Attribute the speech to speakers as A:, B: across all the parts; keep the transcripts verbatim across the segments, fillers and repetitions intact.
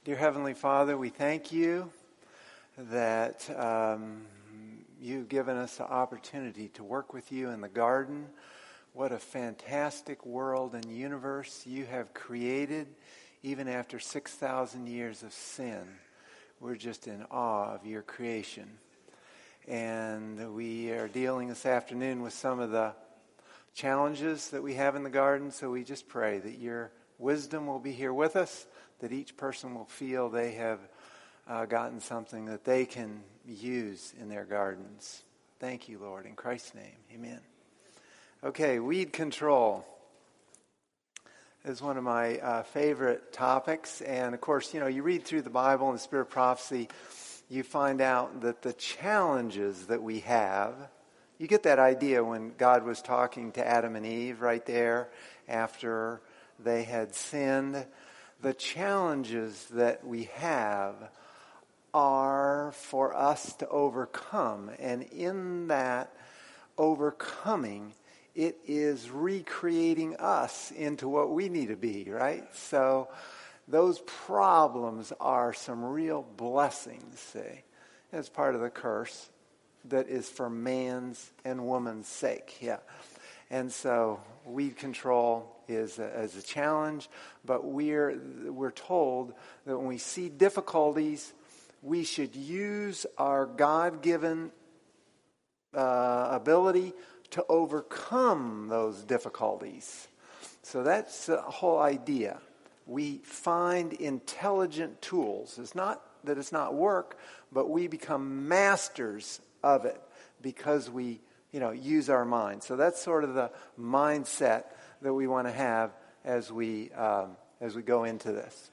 A: Dear Heavenly Father, we thank you that um, you've given us the opportunity to work with you in the garden. What a fantastic world and universe you have created, even after six thousand years of sin. We're just in awe of your creation. And we are dealing this afternoon with some of the challenges that we have in the garden, so we just pray that your wisdom will be here with us, that each person will feel they have uh, gotten something that they can use in their gardens. Thank you, Lord. In Christ's name, amen. Okay, weed control is one of my uh, favorite topics. And, of course, you know, you read through the Bible and the Spirit of Prophecy, you find out that the challenges that we have, you get that idea when God was talking to Adam and Eve right there after they had sinned. The challenges that we have are for us to overcome. And in that overcoming, it is recreating us into what we need to be, right? So those problems are some real blessings, see, as part of the curse that is for man's and woman's sake, yeah. And so weed control is a, is a challenge, but we're we're told that when we see difficulties, we should use our God-given uh, ability to overcome those difficulties. So that's the whole idea. We find intelligent tools. It's not that it's not work, but we become masters of it because we you know, use our mind. So that's sort of the mindset that we want to have as we um, as we go into this.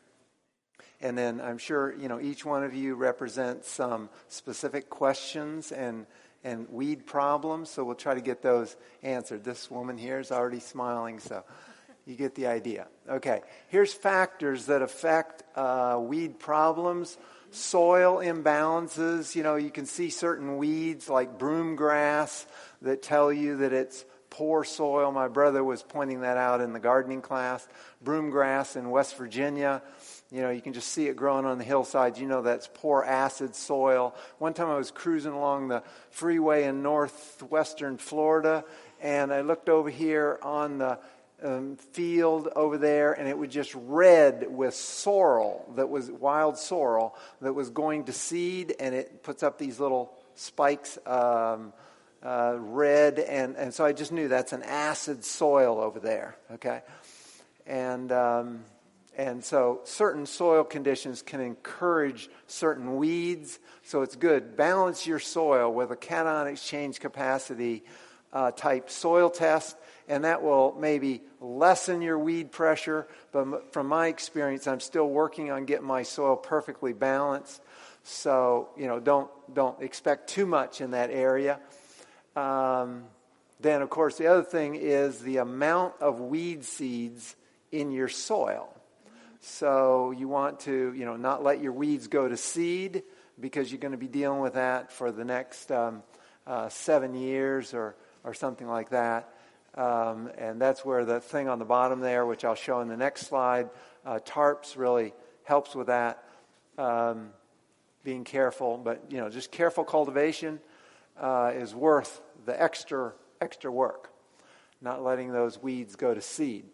A: And then I'm sure, you know, each one of you represents some specific questions and and weed problems. So we'll try to get those answered. This woman here is already smiling, so you get the idea. Okay, here's factors that affect uh, weed problems. Soil imbalances, you know, you can see certain weeds like broom grass that tell you that it's poor soil. My brother was pointing that out in the gardening class. Broom grass in West Virginia, you know, you can just see it growing on the hillsides. You know that's poor acid soil. One time I was cruising along the freeway in northwestern Florida, and I looked over here on the Um, field over there, and it was just red with sorrel, that was wild sorrel that was going to seed, and it puts up these little spikes, um, uh, red, and, and so I just knew that's an acid soil over there, okay? And um, and so certain soil conditions can encourage certain weeds, so it's good. Balance your soil with a cation exchange capacity uh, type soil test, and that will maybe lessen your weed pressure. But from my experience, I'm still working on getting my soil perfectly balanced. So, you know, don't don't expect too much in that area. Um, then, of course, the other thing is the amount of weed seeds in your soil. So you want to, you know, not let your weeds go to seed, because you're going to be dealing with that for the next um, uh, seven years or or something like that. Um, and that's where the thing on the bottom there, which I'll show in the next slide, uh, tarps really helps with that. Um, being careful, but you know, just careful cultivation uh, is worth the extra extra work. Not letting those weeds go to seed.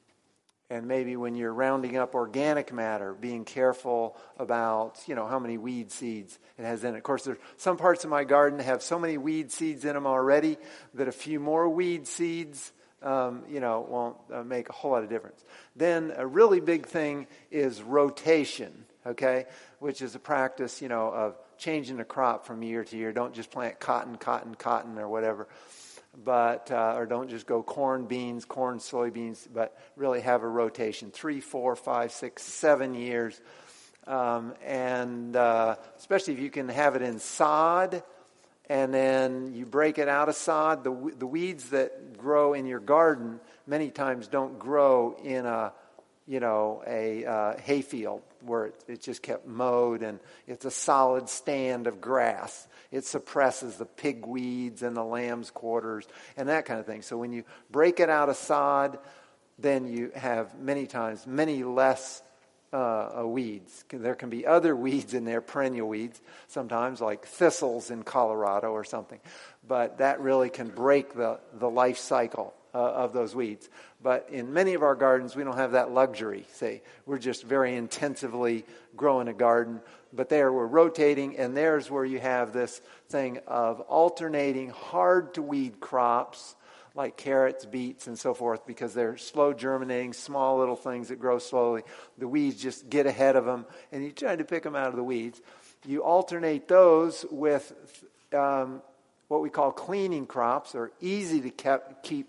A: And maybe when you're rounding up organic matter, being careful about, you know, how many weed seeds it has in it. Of course, there's some parts of my garden have so many weed seeds in them already that a few more weed seeds, um, you know, won't uh, make a whole lot of difference. Then a really big thing is rotation, okay, which is a practice, you know, of changing the crop from year to year. Don't just plant cotton, cotton, cotton, or whatever. But uh, or don't just go corn, beans, corn, soybeans, but really have a rotation, three, four, five, six, seven years, um, and uh, especially if you can have it in sod, and then you break it out of sod. The the weeds that grow in your garden many times don't grow in a you know a uh, hayfield where it, it just kept mowed and it's a solid stand of grass. It suppresses the pig weeds and the lamb's quarters and that kind of thing. So when you break it out of sod, then you have many times many less uh, uh, weeds. There can be other weeds in there, perennial weeds, sometimes like thistles in Colorado or something. But that really can break the, the life cycle uh, of those weeds. But in many of our gardens, we don't have that luxury. Say, we're just very intensively growing a garden. But there we're rotating, and there's where you have this thing of alternating hard-to-weed crops like carrots, beets, and so forth, because they're slow germinating, small little things that grow slowly. The weeds just get ahead of them, and you try to pick them out of the weeds. You alternate those with um, what we call cleaning crops, or easy to keep, keep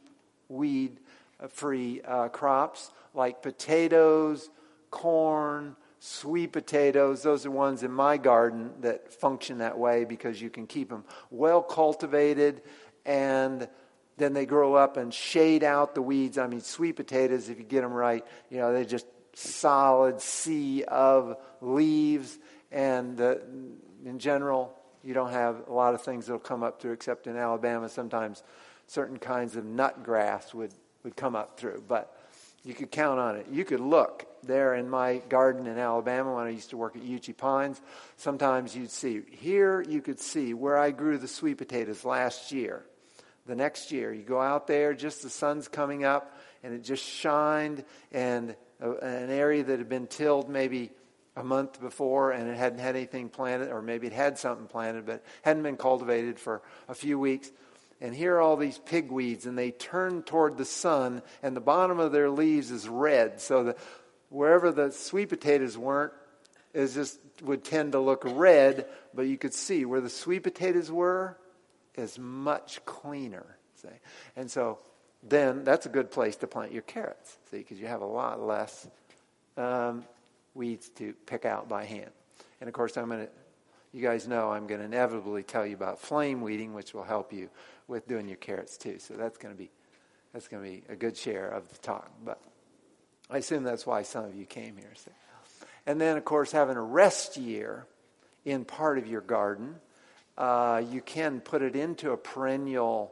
A: weed-free uh, crops, like potatoes, corn, sweet potatoes. Those are ones in my garden that function that way because you can keep them well cultivated, and then they grow up and shade out the weeds. I mean, sweet potatoes, if you get them right, you know, they're just solid sea of leaves. And uh, in general, you don't have a lot of things that will come up through, except in Alabama, sometimes certain kinds of nut grass would, would come up through. But you could count on it. You could look there in my garden in Alabama when I used to work at Uchee Pines. Sometimes you'd see, here you could see where I grew the sweet potatoes last year. The next year, you go out there, just the sun's coming up, and it just shined, and a, an area that had been tilled maybe a month before, and it hadn't had anything planted, or maybe it had something planted, but hadn't been cultivated for a few weeks. And here are all these pigweeds, and they turn toward the sun, and the bottom of their leaves is red. So the, wherever the sweet potatoes weren't, it just would tend to look red, but you could see where the sweet potatoes were is much cleaner. See? And so then that's a good place to plant your carrots, see, because you have a lot less um, weeds to pick out by hand. And of course, I'm going to, you guys know I'm going to inevitably tell you about flame weeding, which will help you with doing your carrots too. So that's going to be that's going to be a good share of the talk. But I assume that's why some of you came here. So. And then, of course, having a rest year in part of your garden. Uh, you can put it into a perennial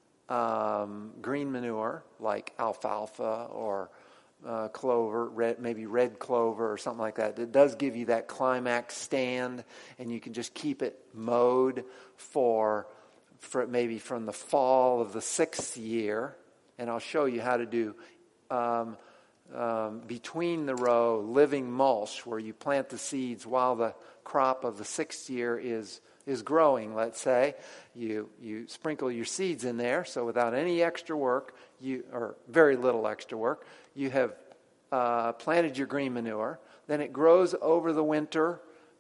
A: um, green manure like alfalfa or uh, clover, red, maybe red clover or something like that. It does give you that climax stand, and you can just keep it mowed for, for maybe from the fall of the sixth year. And I'll show you how to do um, um, between the row living mulch, where you plant the seeds while the crop of the sixth year is is growing. Let's say you you sprinkle your seeds in there, so without any extra work, you or very little extra work, you have uh, planted your green manure. Then it grows over the winter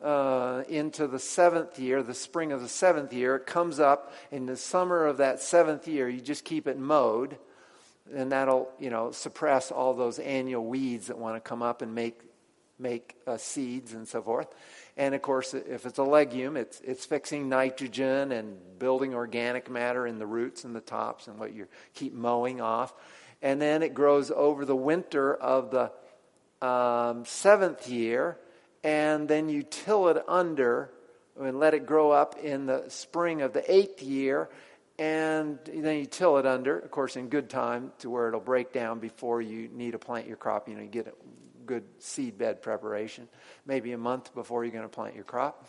A: uh, into the seventh year, the spring of the seventh year. It comes up in the summer of that seventh year. You just keep it mowed, and that'll you know suppress all those annual weeds that want to come up and make make uh, seeds and so forth. And of course, if it's a legume, it's it's fixing nitrogen and building organic matter in the roots and the tops and what you keep mowing off. And then it grows over the winter of the um, seventh year, and then you till it under and let it grow up in the spring of the eighth year, and then you till it under, of course, in good time to where it'll break down before you need to plant your crop. You know, you get it. Good seed bed preparation, maybe a month before you're going to plant your crop,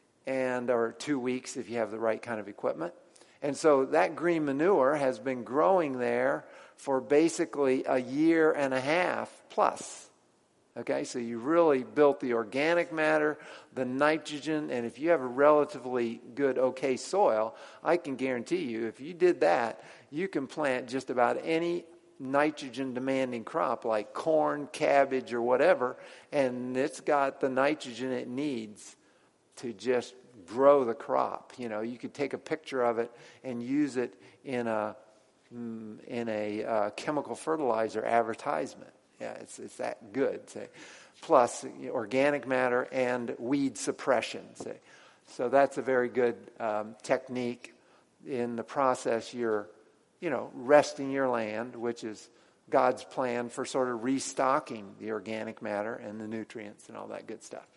A: and or two weeks if you have the right kind of equipment. And so that green manure has been growing there for basically a year and a half plus. Okay, so you really built the organic matter, the nitrogen, and if you have a relatively good, okay soil, I can guarantee you if you did that, you can plant just about any nitrogen demanding crop like corn, cabbage, or whatever, and it's got the nitrogen it needs to just grow the crop. You know, you could take a picture of it and use it in a in a uh, chemical fertilizer advertisement. Yeah, it's it's that good. Say. Plus organic matter and weed suppression. Say. So that's a very good um, technique in the process. You're you know, resting your land, which is God's plan for sort of restocking the organic matter and the nutrients and all that good stuff.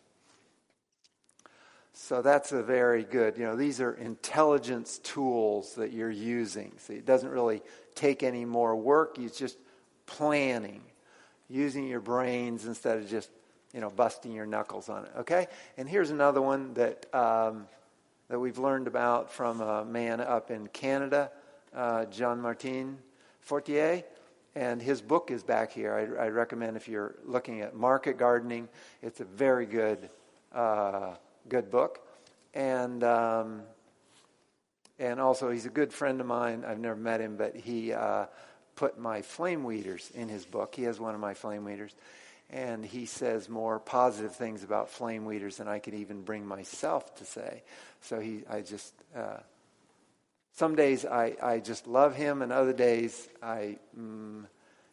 A: So that's a very good, you know, these are intelligence tools that you're using. See, it doesn't really take any more work. It's just planning, using your brains instead of just you know, busting your knuckles on it, okay? And here's another one that um, that we've learned about from a man up in Canada, uh, Jean-Martin Fortier, and his book is back here. I, I recommend if you're looking at market gardening, it's a very good uh, good book. And um, and also he's a good friend of mine. I've never met him, but he uh, put my flame weeders in his book. He has one of my flame weeders. And he says more positive things about flame weeders than I could even bring myself to say. So he, I just, uh, some days I, I just love him, and other days I, mm,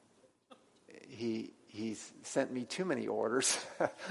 A: he, he's sent me too many orders.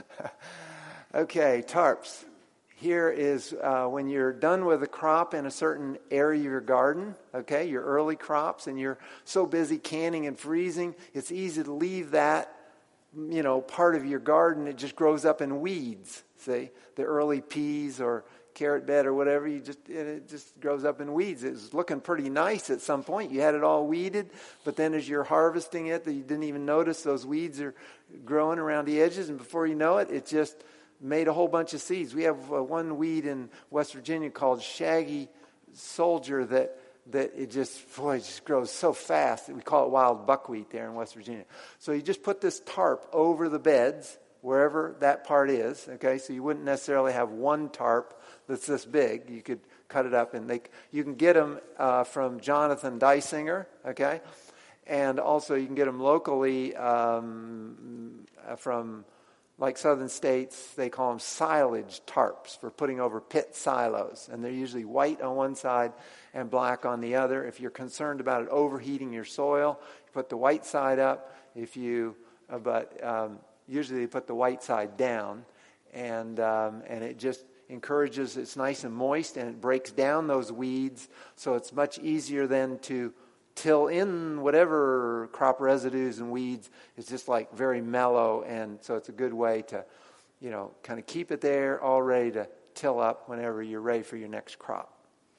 A: Okay, tarps. Here is uh, when you're done with a crop in a certain area of your garden, okay, your early crops, and you're so busy canning and freezing, it's easy to leave that, you know, part of your garden. It just grows up in weeds. See, the early peas or carrot bed or whatever, you just it just grows up in weeds. It was looking pretty nice at some point. You had it all weeded, but then as you're harvesting it, you didn't even notice those weeds are growing around the edges, and before you know it, it just made a whole bunch of seeds. We have uh, one weed in West Virginia called shaggy soldier that that it just, boy, it just grows so fast. We call it wild buckwheat there in West Virginia. So you just put this tarp over the beds, wherever that part is, okay? So you wouldn't necessarily have one tarp that's this big. You could cut it up, and they, you can get them uh, from Jonathan Dysinger, okay? And also you can get them locally um, from, like southern states, they call them silage tarps for putting over pit silos. And they're usually white on one side and black on the other. If you're concerned about it overheating your soil, you put the white side up. If you, uh, but um, usually they put the white side down, and um, and it just encourages. It's nice and moist, and it breaks down those weeds, so it's much easier then to till in whatever crop residues and weeds. It's just like very mellow, and so it's a good way to, you know, kind of keep it there, all ready to till up whenever you're ready for your next crop.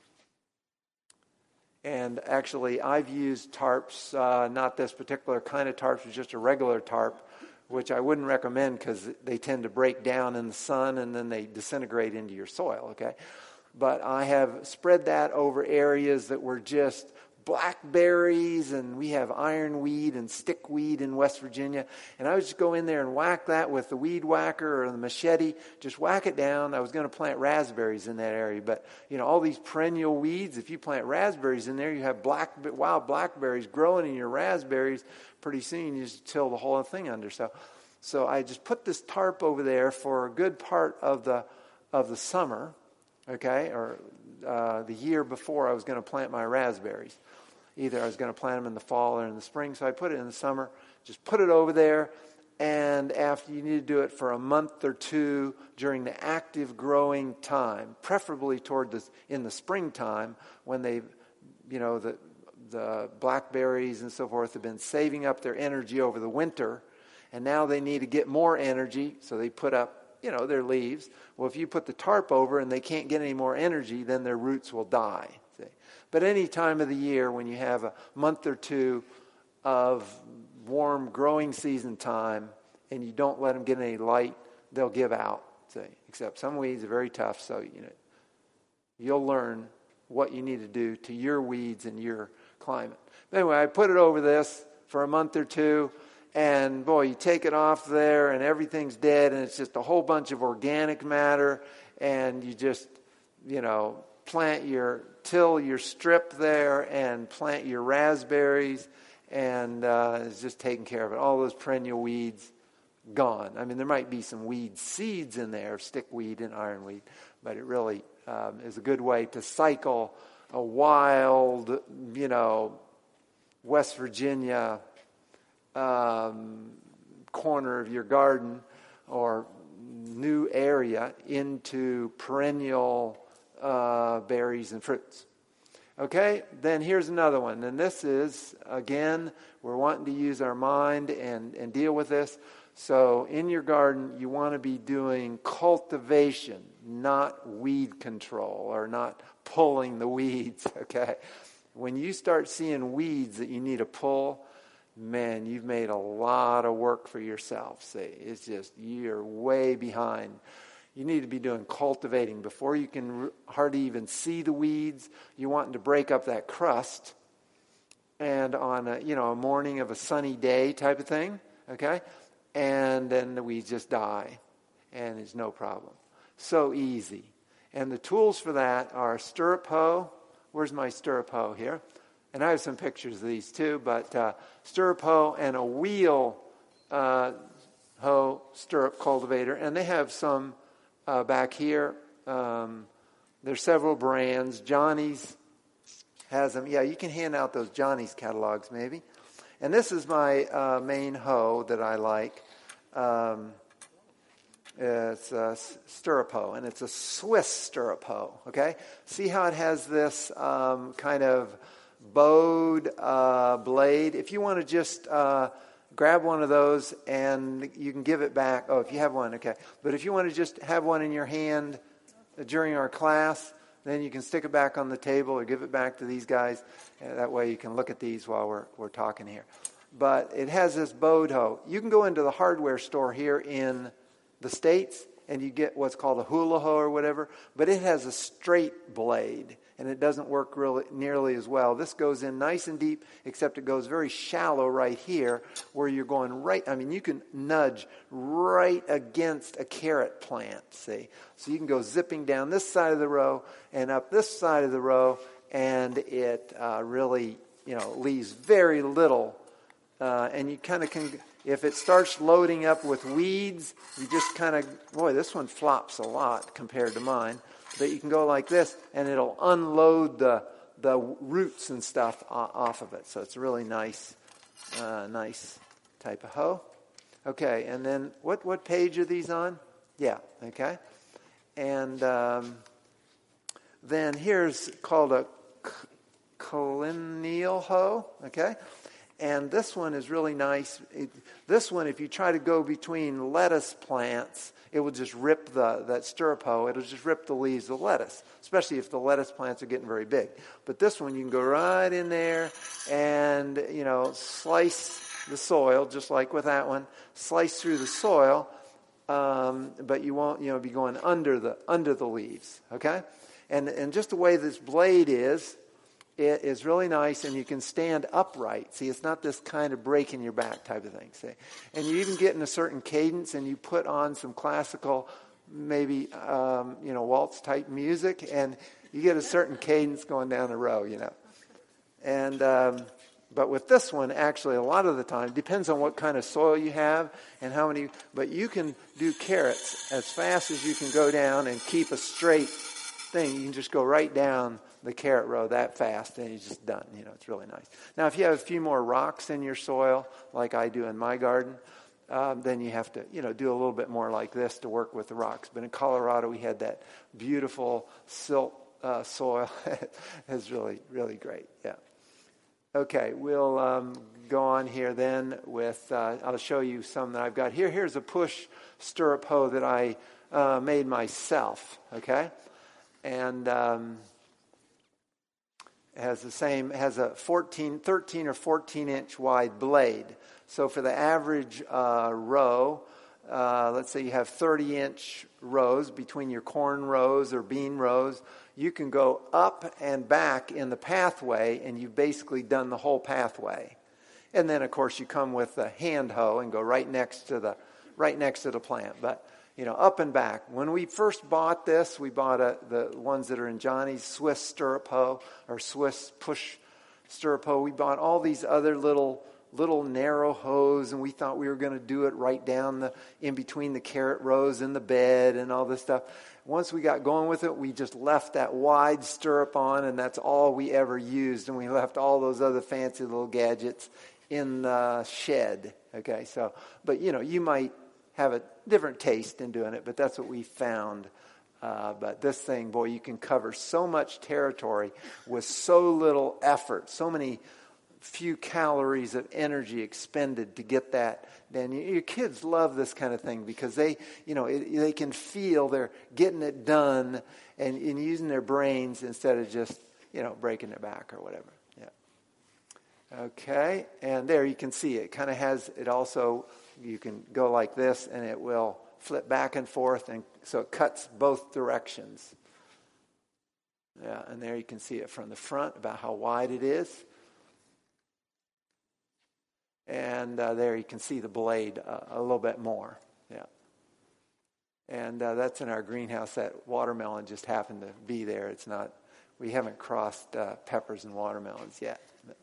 A: And actually, I've used tarps, uh, not this particular kind of tarps, but just a regular tarp, which I wouldn't recommend because they tend to break down in the sun and then they disintegrate into your soil, okay? But I have spread that over areas that were just blackberries, and we have ironweed and stickweed in West Virginia. And I would just go in there and whack that with the weed whacker or the machete, just whack it down. I was going to plant raspberries in that area, but you know, all these perennial weeds, if you plant raspberries in there, you have black wild blackberries growing in your raspberries. Pretty soon you just till the whole thing under. So so I just put this tarp over there for a good part of the of the summer, okay, or uh, the year before I was going to plant my raspberries. Either I was going to plant them in the fall or in the spring, so I put it in the summer. Just put it over there, and after you need to do it for a month or two during the active growing time, preferably toward the in the springtime when they, you know, the the blackberries and so forth have been saving up their energy over the winter, and now they need to get more energy, so they put up, you know, their leaves. Well, if you put the tarp over and they can't get any more energy, then their roots will die. See? But any time of the year when you have a month or two of warm growing season time and you don't let them get any light, they'll give out. See? Except some weeds are very tough, so you know you'll learn what you need to do to your weeds and your climate. But anyway, I put it over this for a month or two, and boy, you take it off there and everything's dead, and it's just a whole bunch of organic matter, and you just, you know, plant your, till your strip there and plant your raspberries, and uh, it's just taking care of it. All those perennial weeds, gone. I mean, there might be some weed seeds in there, stickweed and ironweed, but it really um, is a good way to cycle a wild, you know, West Virginia um, corner of your garden or new area into perennial uh, berries and fruits. Okay, then here's another one. And this is, again, we're wanting to use our mind and, and deal with this. So in your garden, you want to be doing cultivation, not weed control or not pulling the weeds, okay? When you start seeing weeds that you need to pull, man, you've made a lot of work for yourself. See, it's just, you're way behind. You need to be doing cultivating before you can hardly even see the weeds. You're wanting to break up that crust. And on a, you know, a morning of a sunny day type of thing, okay? And then the weeds just die. And it's no problem. So easy. And the tools for that are stirrup hoe. Where's my stirrup hoe here? And I have some pictures of these too, but uh, stirrup hoe and a wheel uh, hoe stirrup cultivator. And they have some uh, back here. Um, there's several brands. Johnny's has them. Yeah, you can hand out those Johnny's catalogs maybe. And this is my uh, main hoe that I like. Um, it's a stirrup hoe, and it's a Swiss stirrup hoe, okay? See how it has this um, kind of bowed uh, blade? If you want to just uh, grab one of those and you can give it back. Oh, if you have one, okay. But if you want to just have one in your hand during our class, then you can stick it back on the table or give it back to these guys. And that way you can look at these while we're we're talking here. But it has this bowed hoe. You can go into the hardware store here in the States and you get what's called a hula hoe or whatever. But it has a straight blade and it doesn't work really nearly as well. This goes in nice and deep, except it goes very shallow right here where you're going right. I mean, you can nudge right against a carrot plant, see? So you can go zipping down this side of the row and up this side of the row, and it uh, really, you know, leaves very little. Uh, and you kind of can, if it starts loading up with weeds, you just kind of, boy, this one flops a lot compared to mine. But you can go like this, and it'll unload the the roots and stuff off of it. So it's a really nice, uh, nice type of hoe. Okay, and then what what page are these on? Yeah, okay. And um, then here's called a collineal hoe, okay? And this one is really nice. It, this one, if you try to go between lettuce plants, it will just rip the, that stirrup hoe, it'll just rip the leaves of lettuce, especially if the lettuce plants are getting very big. But this one, you can go right in there and, you know, slice the soil, just like with that one, slice through the soil, um, but you won't, you know, be going under the under the leaves, okay? And and just the way this blade is, it is really nice, and you can stand upright. See, it's not this kind of breaking your back type of thing, see? And you even get in a certain cadence, and you put on some classical, maybe, um, you know, waltz-type music, and you get a certain cadence going down the row, you know. And, um, but with this one, actually, a lot of the time, depends on what kind of soil you have and how many, but you can do carrots as fast as you can go down and keep a straight thing. You can just go right down the carrot row that fast, and you're just done. You know, it's really nice. Now, if you have a few more rocks in your soil, like I do in my garden, um, then you have to, you know, do a little bit more like this to work with the rocks. But in Colorado, we had that beautiful silt uh, soil. It's really, really great. Yeah. Okay, we'll um, go on here then with, uh, I'll show you some that I've got here. Here's a push stirrup hoe that I uh, made myself, okay? And um, it has the same, has a fourteen, thirteen or fourteen inch wide blade. So for the average uh, row, uh, let's say you have thirty inch rows between your corn rows or bean rows, you can go up and back in the pathway, and you've basically done the whole pathway. And then, of course, you come with the hand hoe and go right next to the right next to the plant. But you know, up and back. When we first bought this, we bought a, the ones that are in Johnny's Swiss stirrup hoe or Swiss push stirrup hoe. We bought all these other little little narrow hoes, and we thought we were going to do it right down the in between the carrot rows in the bed and all this stuff. Once we got going with it, we just left that wide stirrup on, and that's all we ever used. And we left all those other fancy little gadgets in the shed. Okay, so, but you know, you might have a different taste in doing it, but that's what we found. Uh, but this thing, boy, you can cover so much territory with so little effort, so many few calories of energy expended to get that. Then your kids love this kind of thing because they, you know, it, they can feel they're getting it done and, and using their brains instead of just, you know, breaking their back or whatever. Yeah. Okay, and there you can see it kind of has, it also, you can go like this and it will flip back and forth, and so it cuts both directions. Yeah, and there you can see it from the front about how wide it is. And uh, there you can see the blade uh, a little bit more. Yeah. And uh, that's in our greenhouse. That watermelon just happened to be there. It's not, we haven't crossed uh, peppers and watermelons yet.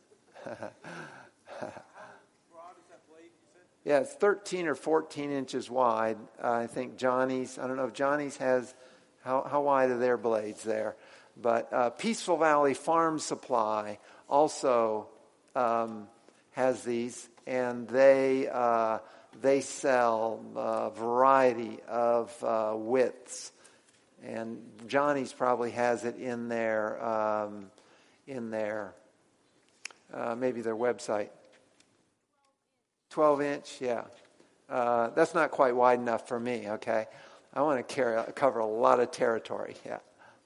A: Yeah, it's thirteen or fourteen inches wide. Uh, I think Johnny's, I don't know if Johnny's has, how, how wide are their blades there? But uh, Peaceful Valley Farm Supply also um, has these, and they uh, they sell a variety of uh, widths. And Johnny's probably has it in their, um, in their uh, maybe their website. twelve inch, yeah. Uh, that's not quite wide enough for me, okay? I want to carry, cover a lot of territory, yeah.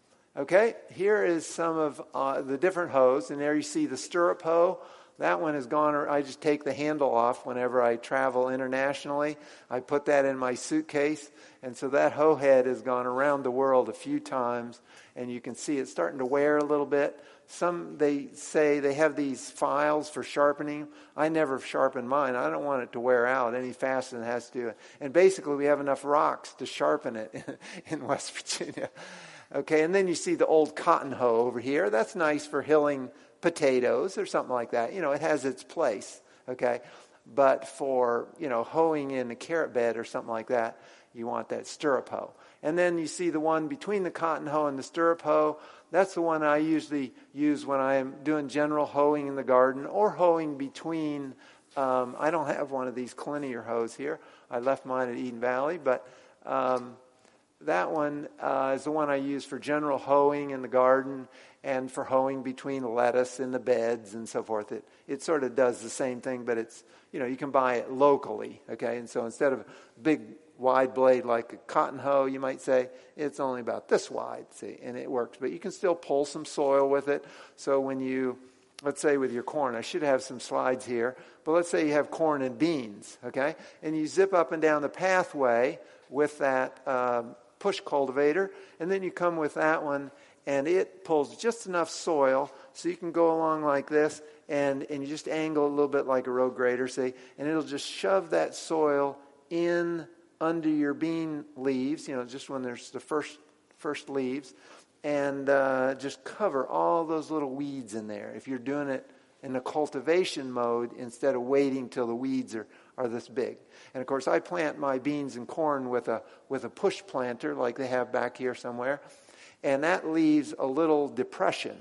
A: Okay, here is some of uh, the different hoes, and there you see the stirrup hoe. That one is gone. I just take the handle off whenever I travel internationally. I put that in my suitcase, and so that hoe head has gone around the world a few times, and you can see it's starting to wear a little bit. Some, they say they have these files for sharpening. I never sharpen mine. I don't want it to wear out any faster than it has to. And basically, we have enough rocks to sharpen it in West Virginia. Okay, and then you see the old cotton hoe over here. That's nice for hilling potatoes or something like that. You know, it has its place, okay? But for, you know, hoeing in a carrot bed or something like that, you want that stirrup hoe. And then you see the one between the cotton hoe and the stirrup hoe. That's the one I usually use when I'm doing general hoeing in the garden or hoeing between. Um, I don't have one of these Clinier hoes here. I left mine at Eden Valley, but um, that one uh, is the one I use for general hoeing in the garden and for hoeing between lettuce in the beds and so forth. It it sort of does the same thing, but it's, you know, you can buy it locally, okay? And so instead of a big wide blade like a cotton hoe, you might say, it's only about this wide, see, and it works. But you can still pull some soil with it. So when you, let's say with your corn, I should have some slides here, but let's say you have corn and beans, okay? And you zip up and down the pathway with that um, push cultivator, and then you come with that one, and it pulls just enough soil so you can go along like this, and, and you just angle a little bit like a road grader, see, and it'll just shove that soil in under your bean leaves, you know, just when there's the first first leaves, and uh, just cover all those little weeds in there. If you're doing it in the cultivation mode instead of waiting till the weeds are, are this big. And of course, I plant my beans and corn with a with a push planter like they have back here somewhere, and that leaves a little depression,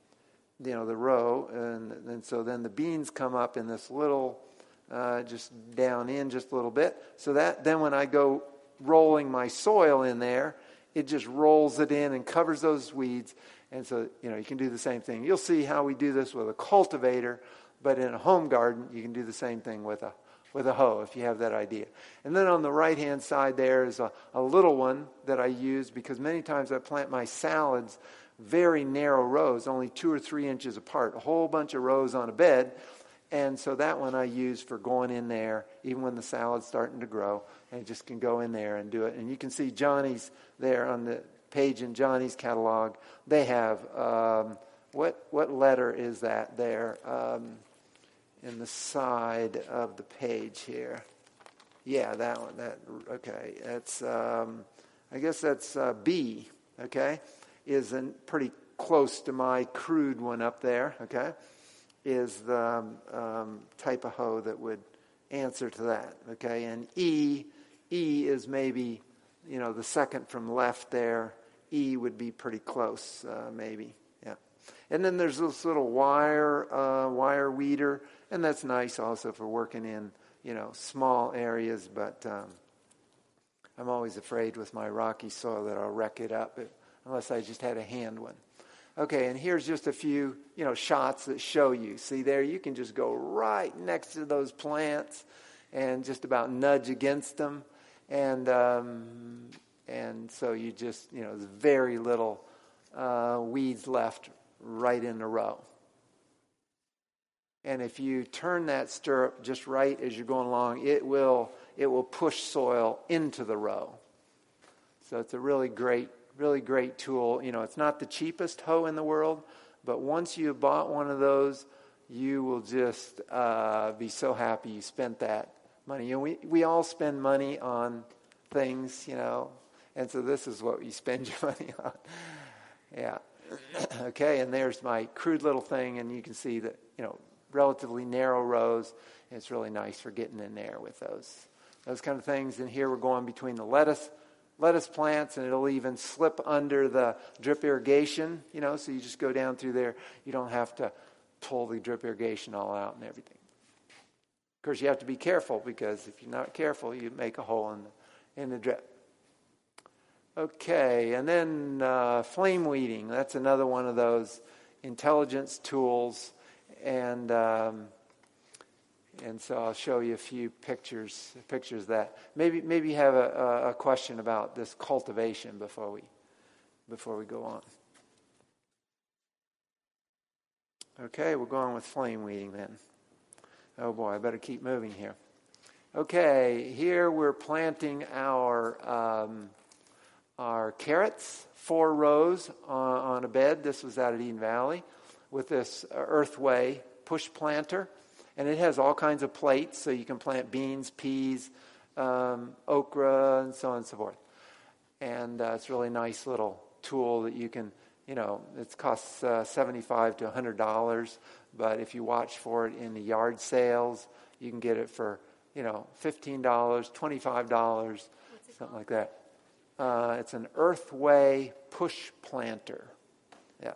A: you know, the row, and, and so then the beans come up in this little. Uh, just down in just a little bit. So that then when I go rolling my soil in there, it just rolls it in and covers those weeds. And so, you know, you can do the same thing. You'll see how we do this with a cultivator, but in a home garden, you can do the same thing with a with a hoe if you have that idea. And then on the right-hand side there is a, a little one that I use because many times I plant my salads very narrow rows, only two or three inches apart, a whole bunch of rows on a bed. And so that one I use for going in there, even when the salad's starting to grow, and you just can go in there and do it. And you can see Johnny's there on the page in Johnny's catalog. They have, um, what what letter is that there um, in the side of the page here? Yeah, that one. That okay. That's um, I guess that's uh, B. Okay, is an, pretty close to my crude one up there. Okay. Is the um, um, type of hoe that would answer to that, okay? And E, E is maybe, you know, the second from left there. E would be pretty close, uh, maybe, yeah. And then there's this little wire, uh, wire weeder, and that's nice also for working in, you know, small areas, but um, I'm always afraid with my rocky soil that I'll wreck it up, if, unless I just had a hand one. Okay, and here's just a few, you know, shots that show you. See there, you can just go right next to those plants and just about nudge against them. And um, and so you just, you know, there's very little uh, weeds left right in the row. And if you turn that stirrup just right as you're going along, it will it will push soil into the row. So it's a really great, really great tool. You know, it's not the cheapest hoe in the world, but once you bought one of those, you will just uh, be so happy you spent that money. You know, we, we all spend money on things, you know, and so this is what you spend your money on. Yeah. Okay, and there's my crude little thing, and you can see that, you know, relatively narrow rows. It's really nice for getting in there with those those kind of things. And here we're going between the lettuce lettuce plants, and it'll even slip under the drip irrigation, you know, so you just go down through there. You don't have to pull the drip irrigation all out and everything. Of course, you have to be careful, because if you're not careful, you make a hole in the, in the drip. Okay, and then uh, flame weeding. That's another one of those intelligence tools. And um, and so I'll show you a few pictures pictures of that. Maybe maybe you have a, a question about this cultivation before we before we go on. Okay, we're going with flame weeding then. Oh boy, I better keep moving here. Okay, here we're planting our um, our carrots, four rows on, on a bed. This was out at Eden Valley, with this Earthway push planter. And it has all kinds of plates, so you can plant beans, peas, um, okra, and so on and so forth. And uh, it's a really nice little tool that you can, you know, it costs uh, seventy-five to one hundred dollars. But if you watch for it in the yard sales, you can get it for, you know, fifteen dollars, twenty-five dollars, something like that. Uh, it's an Earthway push planter. Yeah.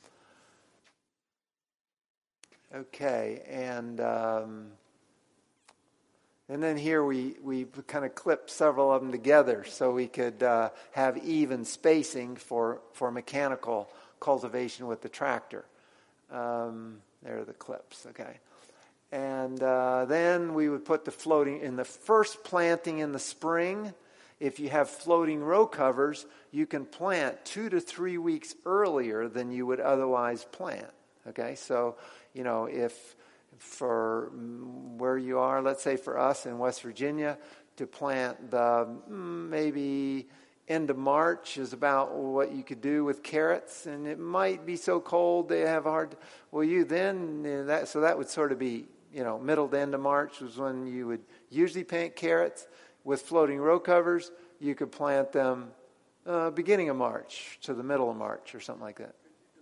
A: Okay, and um, and then here we, we kind of clipped several of them together so we could uh, have even spacing for, for mechanical cultivation with the tractor. Um, there are the clips, okay. And uh, then we would put the floating, in the first planting in the spring, if you have floating row covers, you can plant two to three weeks earlier than you would otherwise plant, okay. So, you know, if for where you are, let's say for us in West Virginia, to plant the maybe end of March is about what you could do with carrots, and it might be so cold they have a hard. Well, you then that so that would sort of be, you know, middle to end of March was when you would usually plant carrots. With floating row covers, you could plant them uh, beginning of March to the middle of March or something like that.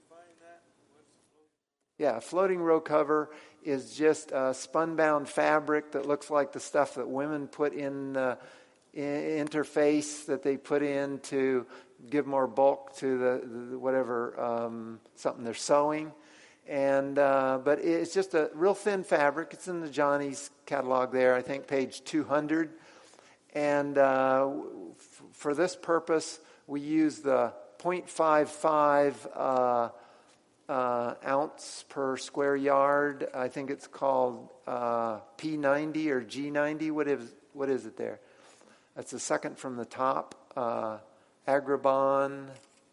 A: Yeah, a floating row cover is just a spun-bound fabric that looks like the stuff that women put in the in interface that they put in to give more bulk to the, the whatever, um, something they're sewing. And uh, but it's just a real thin fabric. It's in the Johnny's catalog there, I think page two hundred. And uh, f- for this purpose, we use the point five five uh Uh, ounce per square yard. I think it's called uh, P ninety or G ninety. What is what is it there? That's the second from the top. Uh, Agribon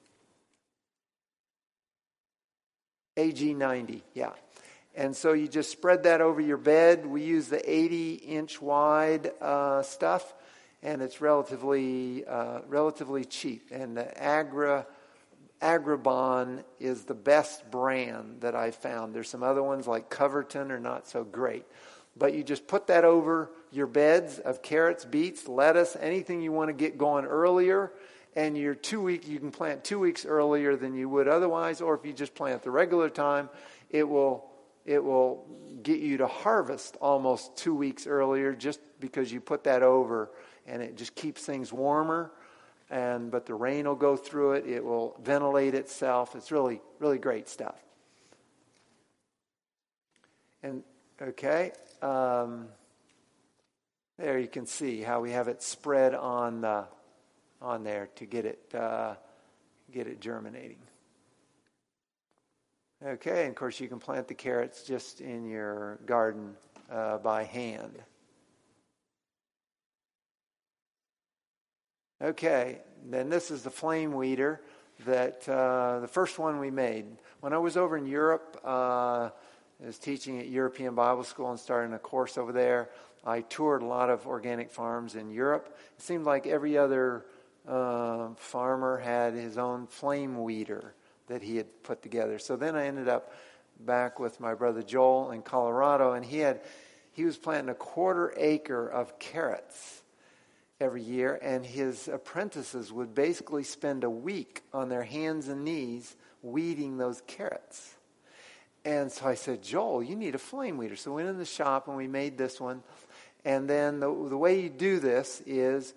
A: A G ninety. Yeah. And so you just spread that over your bed. We use the eighty inch wide uh, stuff, and it's relatively uh, relatively cheap. And the Agra. Agribon is the best brand that I've found. There's some other ones like Coverton are not so great. But you just put that over your beds of carrots, beets, lettuce, anything you want to get going earlier. And you're two week, you can plant two weeks earlier than you would otherwise. Or if you just plant the regular time, it will it will get you to harvest almost two weeks earlier just because you put that over, and it just keeps things warmer. And but the rain will go through it. It will ventilate itself. It's really, really great stuff. And okay, um, there you can see how we have it spread on the, on there to get it uh, get it germinating. Okay, and of course you can plant the carrots just in your garden uh, by hand. Okay, then this is the flame weeder that uh, the first one we made. When I was over in Europe, uh, was teaching at European Bible School and starting a course over there. I toured a lot of organic farms in Europe. It seemed like every other uh, farmer had his own flame weeder that he had put together. So then I ended up back with my brother Joel in Colorado, and he had he was planting a quarter acre of carrots every year, and his apprentices would basically spend a week on their hands and knees weeding those carrots. And so I said, Joel, you need a flame weeder. So we went in the shop and we made this one. And then the, the way you do this is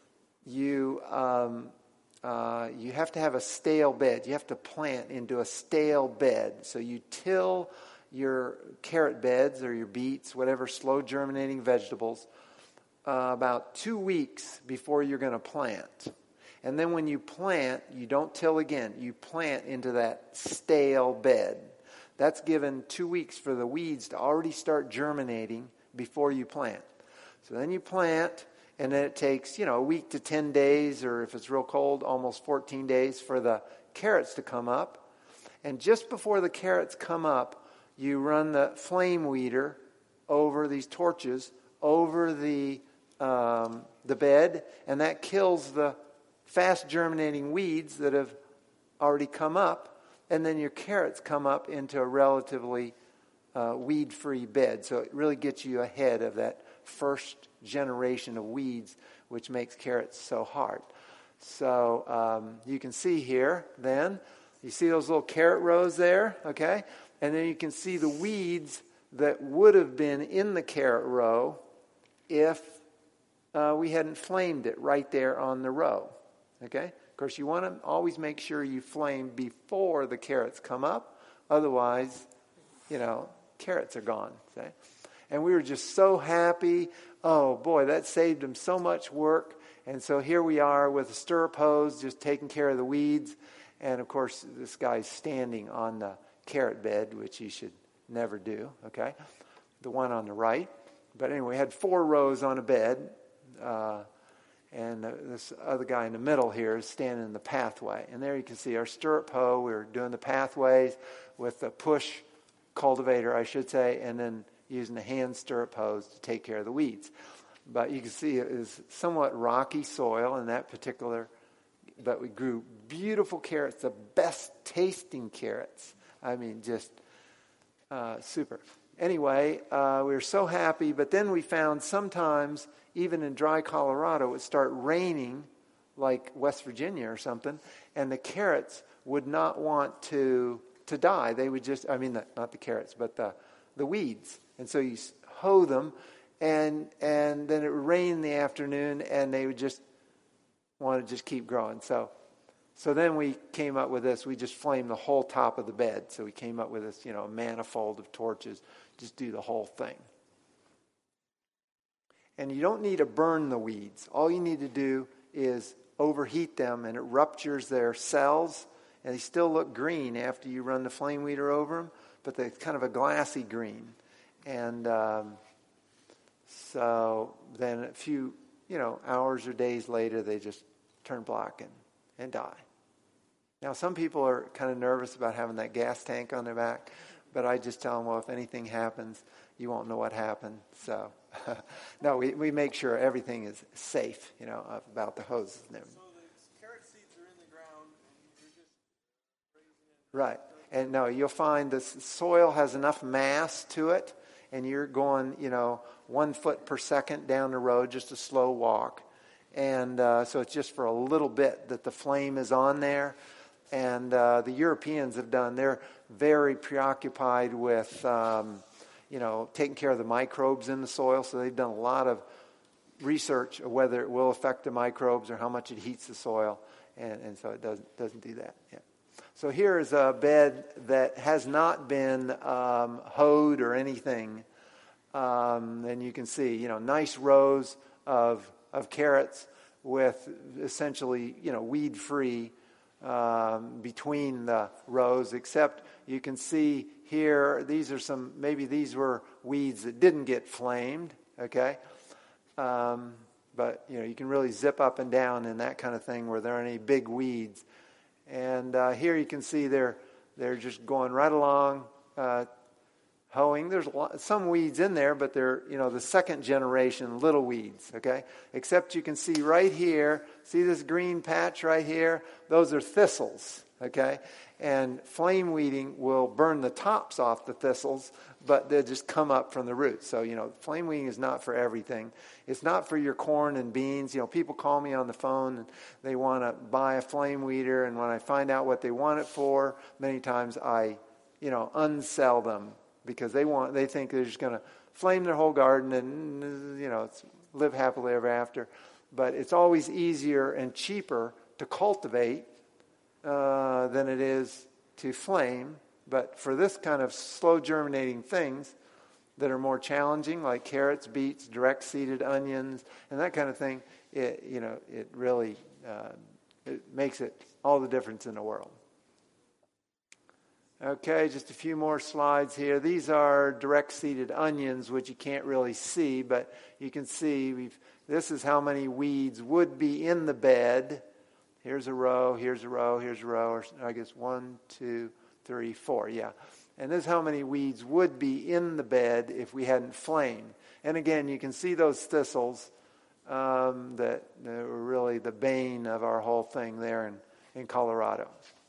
A: you um, uh, you have to have a stale bed. You have to plant into a stale bed. So you till your carrot beds or your beets, whatever slow germinating vegetables, uh, about two weeks before you're going to plant. And then when you plant, you don't till again. You plant into that stale bed. That's given two weeks for the weeds to already start germinating before you plant. So then you plant, and then it takes, you know, a week to ten days, or if it's real cold, almost fourteen days for the carrots to come up. And just before the carrots come up, you run the flame weeder over these torches, over the um, the bed, and that kills the fast germinating weeds that have already come up. And then your carrots come up into a relatively uh, weed-free bed. So it really gets you ahead of that first generation of weeds, which makes carrots so hard. So um, you can see here, then, you see those little carrot rows there, okay? And then you can see the weeds that would have been in the carrot row if uh, we hadn't flamed it right there on the row, okay? Of course, you want to always make sure you flame before the carrots come up. Otherwise, you know, carrots are gone. See? And we were just so happy. Oh, boy, that saved them so much work. And so here we are with a stirrup hose just taking care of the weeds. And, of course, this guy's standing on the carrot bed, which he should never do, okay? The one on the right. But anyway, we had four rows on a bed. Uh And this other guy in the middle here is standing in the pathway. And there you can see our stirrup hoe. We were doing the pathways with the push cultivator, I should say, and then using the hand stirrup hose to take care of the weeds. But you can see it is somewhat rocky soil in that particular, but we grew beautiful carrots, the best tasting carrots. I mean, just uh, super. Anyway, uh, we were so happy, but then we found sometimes, even in dry Colorado, it would start raining, like West Virginia or something, and the carrots would not want to to die. They would just, I mean, the, not the carrots, but the the weeds. And so you hoe them, and and then it would rain in the afternoon, and they would just want to just keep growing. So, so then we came up with this. We just flamed the whole top of the bed. So we came up with this, you know, manifold of torches. Just do the whole thing. And you don't need to burn the weeds. All you need to do is overheat them, and it ruptures their cells, and they still look green after you run the flame weeder over them, but they're kind of a glassy green. And um, so then a few, you know, hours or days later, they just turn black and, and die. Now, some people are kind of nervous about having that gas tank on their back, but I just tell them, well, if anything happens, you won't know what happened. So, no, we, we make sure everything is safe, you know, about the hoses and everything.
B: So the carrot seeds are in the ground, and you're just raising it.
A: Right. And no, you'll find the soil has enough mass to it, and you're going, you know, one foot per second down the road, just a slow walk. And uh, so it's just for a little bit that the flame is on there. And uh, the Europeans have done, they're very preoccupied with, um, you know, taking care of the microbes in the soil. So they've done a lot of research of whether it will affect the microbes or how much it heats the soil. And, and so it doesn't doesn't do that. Yeah. So here is a bed that has not been um, hoed or anything. Um, and you can see, you know, nice rows of of carrots with essentially, you know, weed-free um, between the rows, except you can see here, these are some, maybe these were weeds that didn't get flamed, okay? Um, but, you know, you can really zip up and down in that kind of thing where there aren't any big weeds. And uh, here you can see they're, they're just going right along, uh, hoeing. There's a lot, some weeds in there, but they're, you know, the second generation little weeds, okay? Except you can see right here, see this green patch right here? Those are thistles, okay? And flame weeding will burn the tops off the thistles, but they'll just come up from the roots. So, you know, flame weeding is not for everything. It's not for your corn and beans. You know, people call me on the phone and they want to buy a flame weeder, and when I find out what they want it for, many times I, you know, unsell them because they want, they think they're just going to flame their whole garden and, you know, it's live happily ever after. But it's always easier and cheaper to cultivate uh, than it is to flame. But for this kind of slow germinating things that are more challenging, like carrots, beets, direct seeded onions, and that kind of thing, it, you know, it really uh, it makes it all the difference in the world. Okay, just a few more slides here. These are direct seeded onions, which you can't really see, but you can see we've. This is how many weeds would be in the bed. Here's a row, here's a row, here's a row, or I guess one, two, three, four, yeah. And this is how many weeds would be in the bed if we hadn't flamed. And again, you can see those thistles um, that, that were really the bane of our whole thing there in, in Colorado.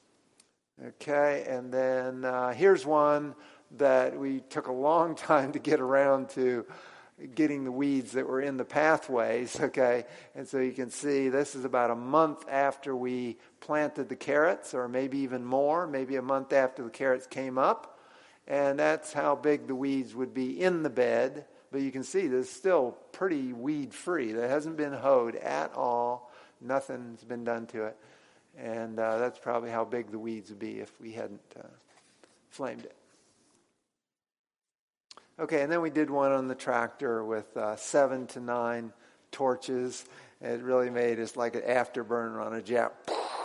A: Okay, and then uh, here's one that we took a long time to get around to getting the weeds that were in the pathways, okay? And so you can see this is about a month after we planted the carrots, or maybe even more, maybe a month after the carrots came up. And that's how big the weeds would be in the bed. But you can see this is still pretty weed-free. That hasn't been hoed at all. Nothing's been done to it. And uh, that's probably how big the weeds would be if we hadn't uh, flamed it. Okay, and then we did one on the tractor with uh, seven to nine torches. It really made us like an afterburner on a jet.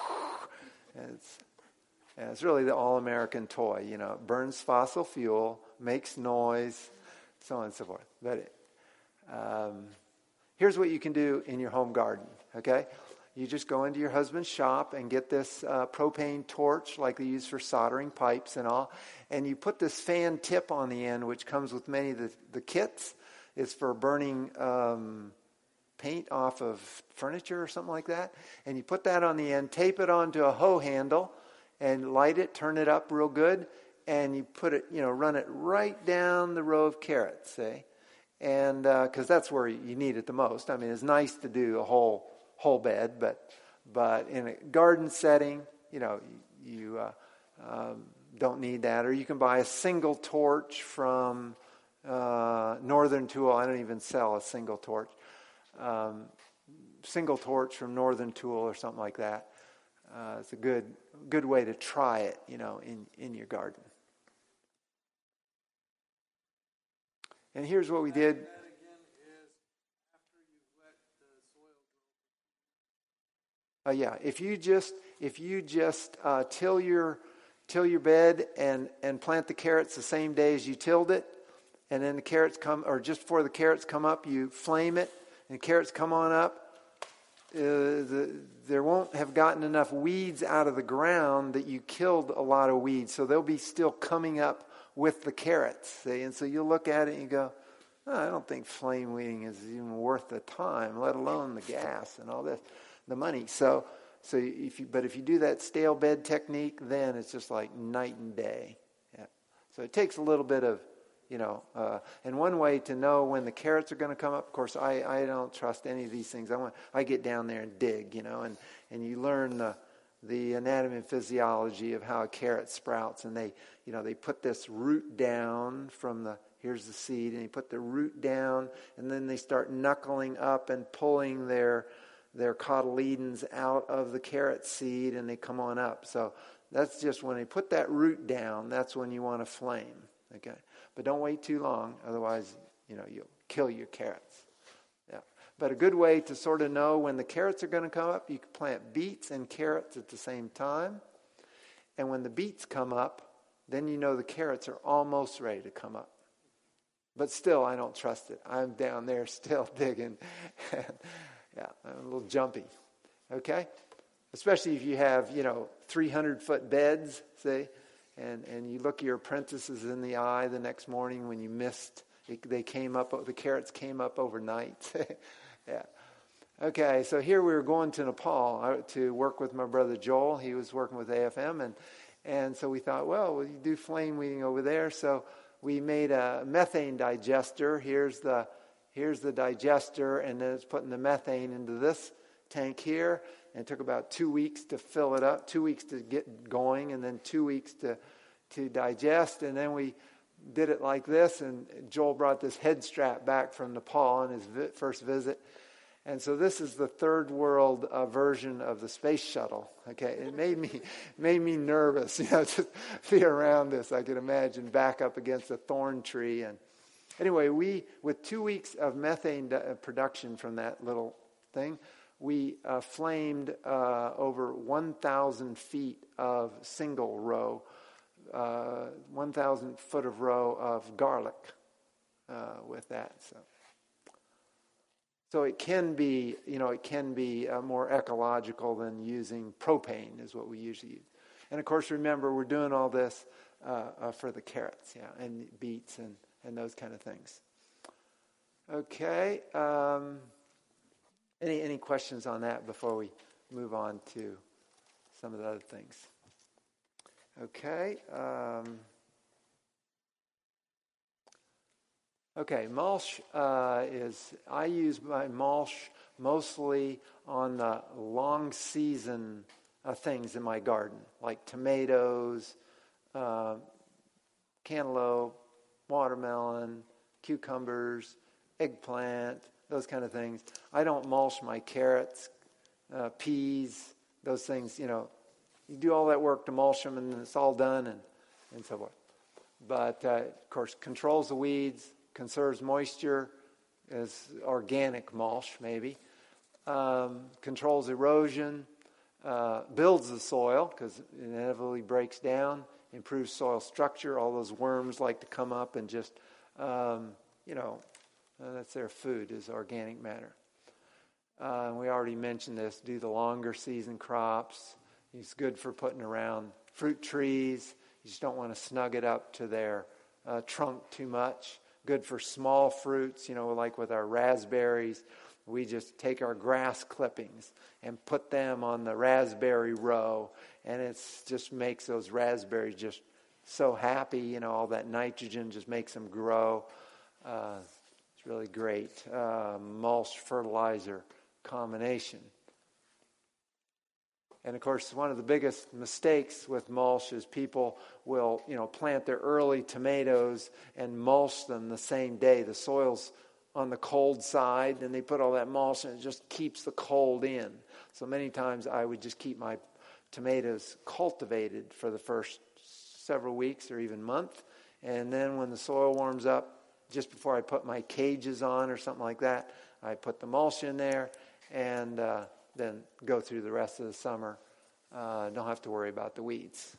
A: It's, and it's really the all-American toy. You know, it burns fossil fuel, makes noise, so on and so forth. But it, um, here's what you can do in your home garden, okay? You just go into your husband's shop and get this uh, propane torch like they use for soldering pipes and all. And you put this fan tip on the end, which comes with many of the, the kits. It's for burning um, paint off of furniture or something like that. And you put that on the end, tape it onto a hoe handle, and light it, turn it up real good. And you put it, you know, run it right down the row of carrots, say. And because uh, that's where you need it the most. I mean, it's nice to do a whole... whole bed, but but in a garden setting, you know, you uh, um, don't need that. Or you can buy a single torch from uh, Northern Tool. I don't even sell a single torch. Um, single torch from Northern Tool or something like that. Uh, it's a good good way to try it, you know, in, in your garden. And here's what we did. Uh, yeah, if you just if you just uh, till your till your bed and, and plant the carrots the same day as you tilled it, and then the carrots come, or just before the carrots come up, you flame it, and the carrots come on up. Uh, the, there won't have gotten enough weeds out of the ground that you killed a lot of weeds, so they'll be still coming up with the carrots. See? And so you'll look at it and you go, oh, I don't think flame weeding is even worth the time, let alone the gas and all this. The money. So, so if you, but if you do that stale bed technique, then it's just like night and day. Yeah. So it takes a little bit of, you know, uh, and one way to know when the carrots are going to come up. Of course, I, I don't trust any of these things. I want I get down there and dig, you know, and, and you learn the the anatomy and physiology of how a carrot sprouts, and they, you know, they put this root down from the. Here's the seed, and you put the root down, and then they start knuckling up and pulling their. their cotyledons out of the carrot seed, and they come on up. So that's just when they put that root down, that's when you want to flame. Okay, but don't wait too long, otherwise, you know, you'll kill your carrots. Yeah, but a good way to sort of know when the carrots are going to come up, you can plant beets and carrots at the same time, and when the beets come up, then you know the carrots are almost ready to come up. But still, I don't trust it. I'm down there still digging. Yeah, I'm a little jumpy, okay? Especially if you have, you know, three hundred foot beds, see? and, and you look your apprentices in the eye the next morning when you missed. It, they came up, the carrots came up overnight. Yeah. Okay, so here we were going to Nepal uh, to work with my brother Joel. He was working with A F M, and and so we thought, well, we do flame weeding over there. So we made a methane digester. Here's the here's the digester, and then it's putting the methane into this tank here. And it took about two weeks to fill it up, two weeks to get going, and then two weeks to to digest. And then we did it like this, and Joel brought this head strap back from Nepal on his vi- first visit. And so this is the third world uh, version of the space shuttle. Okay, it made me made me nervous, you know, just be around this. I could imagine back up against a thorn tree. And anyway, we with two weeks of methane di- production from that little thing, we uh, flamed uh, over one thousand feet of single row, uh, one thousand foot of row of garlic uh, with that. So. So it can be, you know, it can be uh, more ecological than using propane is what we usually use. And of course, remember, we're doing all this uh, uh, for the carrots, yeah, and beets and, and those kind of things. Okay. Um, any any questions on that before we move on to some of the other things? Okay. Um, Okay, mulch uh, is, I use my mulch mostly on the long season uh, things in my garden, like tomatoes, uh, cantaloupe, watermelon, cucumbers, eggplant, those kind of things. I don't mulch my carrots, uh, peas, those things, you know. You do all that work to mulch them and then it's all done and, and so forth. But, uh, of course, controls the weeds, conserves moisture, is organic mulch maybe, um, controls erosion, uh, builds the soil because it inevitably breaks down, improves soil structure. All those worms like to come up and just, um, you know, uh, that's their food is organic matter. Uh, we already mentioned this, do the longer season crops. It's good for putting around fruit trees. You just don't want to snug it up to their uh, trunk too much. Good for small fruits, you know, like with our raspberries. We just take our grass clippings and put them on the raspberry row, and it just makes those raspberries just so happy. You know, all that nitrogen just makes them grow. Uh, it's really great. Uh, mulch fertilizer combination. And of course, one of the biggest mistakes with mulch is people will, you know, plant their early tomatoes and mulch them the same day. The soil's on the cold side, and they put all that mulch, and it just keeps the cold in. So many times I would just keep my tomatoes cultivated for the first several weeks or even month, and then when the soil warms up, just before I put my cages on or something like that, I put the mulch in there, and uh, then go through the rest of the summer. Uh, don't have to worry about the weeds.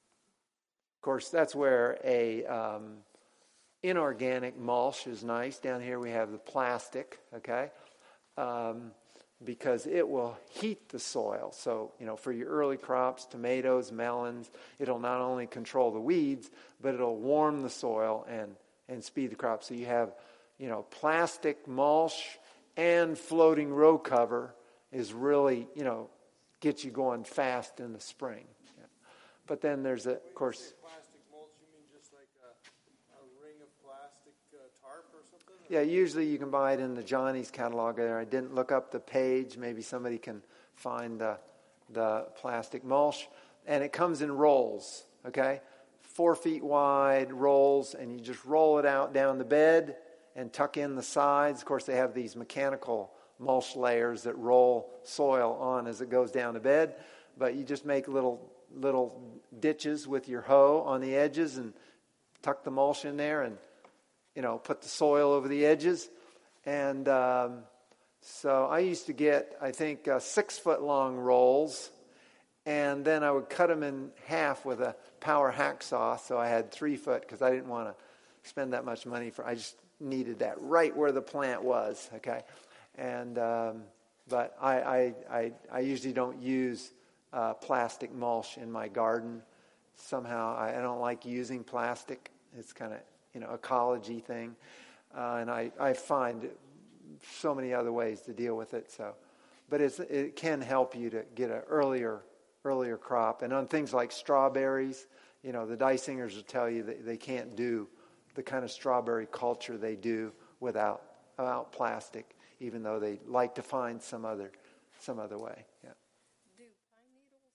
A: Of course, that's where a um, inorganic mulch is nice. Down here we have the plastic, okay, um, because it will heat the soil. So, you know, for your early crops, tomatoes, melons, it'll not only control the weeds, but it'll warm the soil and, and speed the crop. So you have, you know, plastic mulch and floating row cover is really, you know, get you going fast in the spring. Yeah. But then there's, a, of course...
B: When you say plastic mulch, you mean just like a, a ring of plastic uh, tarp or something? Or?
A: Yeah, usually you can buy it in the Johnny's catalog there. I didn't look up the page. Maybe somebody can find the, the plastic mulch. And it comes in rolls, okay? Four feet wide rolls, and you just roll it out down the bed and tuck in the sides. Of course, they have these mechanical mulch layers that roll soil on as it goes down the bed, but you just make little little ditches with your hoe on the edges and tuck the mulch in there, and you know, put the soil over the edges. And um, so I used to get, I think, uh, six foot long rolls, and then I would cut them in half with a power hacksaw, so I had three foot because I didn't want to spend that much money for. I just needed that right where the plant was, okay. And um, but I, I I I usually don't use uh, plastic mulch in my garden, somehow I, I don't like using plastic. It's kind of, you know, ecology thing. Uh, and I, I find so many other ways to deal with it. So, but it's, it can help you to get an earlier earlier crop. And on things like strawberries, you know, the Dicingers will tell you that they can't do the kind of strawberry culture they do without without plastic, even though they like to find some other some other way. Yeah.
C: Do pine needles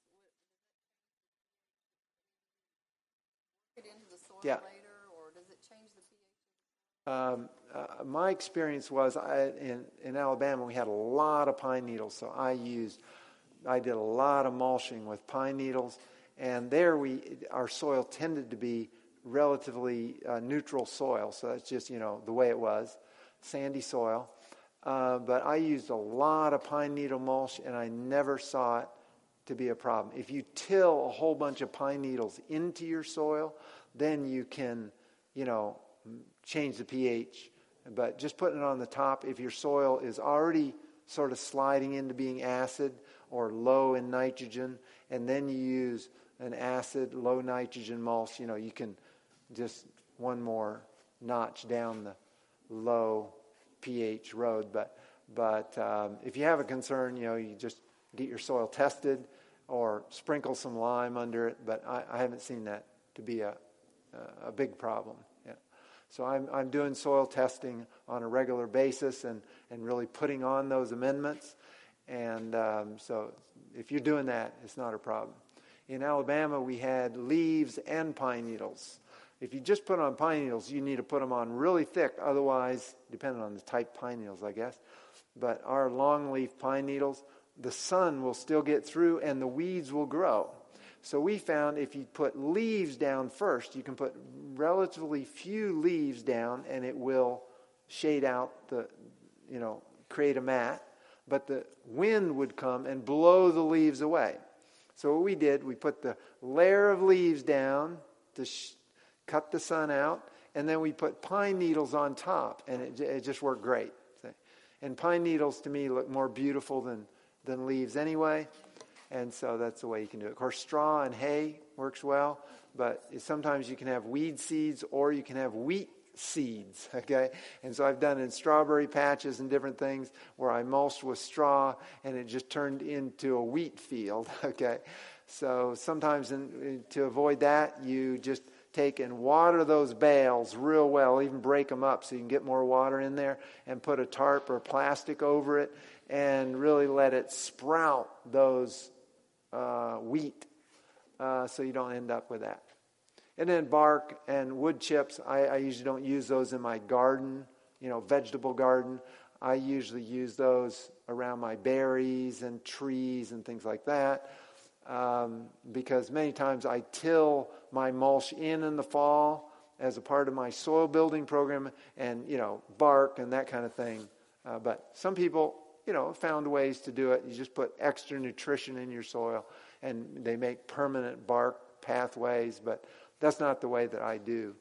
C: work it into the soil
A: Yeah.
C: later, or does it change the pH?
A: Um, uh, my experience was I, in in Alabama we had a lot of pine needles, so I used I did a lot of mulching with pine needles, and there we our soil tended to be relatively uh, neutral soil, so that's just, you know, the way it was, sandy soil. Uh, but I used a lot of pine needle mulch, and I never saw it to be a problem. If you till a whole bunch of pine needles into your soil, then you can, you know, change the pH. But just putting it on the top, if your soil is already sort of sliding into being acid or low in nitrogen, and then you use an acid, low nitrogen mulch, you know, you can just one more notch down the low pH road. But but um, if you have a concern, you know, you just get your soil tested or sprinkle some lime under it. But I, I haven't seen that to be a a big problem. Yeah. So I'm I'm doing soil testing on a regular basis and, and really putting on those amendments. And um, so if you're doing that, it's not a problem. In Alabama, we had leaves and pine needles. If you just put on pine needles, you need to put them on really thick. Otherwise, depending on the type of pine needles, I guess. But our longleaf pine needles, the sun will still get through and the weeds will grow. So we found if you put leaves down first, you can put relatively few leaves down and it will shade out the, you know, create a mat. But the wind would come and blow the leaves away. So what we did, we put the layer of leaves down to sh- cut the sun out, and then we put pine needles on top, and it, it just worked great. And pine needles, to me, look more beautiful than, than leaves anyway, and so that's the way you can do it. Of course, straw and hay works well, but sometimes you can have weed seeds or you can have wheat seeds, okay? And so I've done in strawberry patches and different things where I mulched with straw and it just turned into a wheat field, okay? So sometimes in, to avoid that, you just take and water those bales real well, even break them up so you can get more water in there and put a tarp or plastic over it and really let it sprout those uh, wheat uh, so you don't end up with that. And then bark and wood chips, I, I usually don't use those in my garden, you know, vegetable garden. I usually use those around my berries and trees and things like that. Um, because many times I till my mulch in in the fall as a part of my soil building program and, you know, bark and that kind of thing. Uh, but some people, you know, found ways to do it. You just put extra nutrition in your soil and they make permanent bark pathways, but that's not the way that I do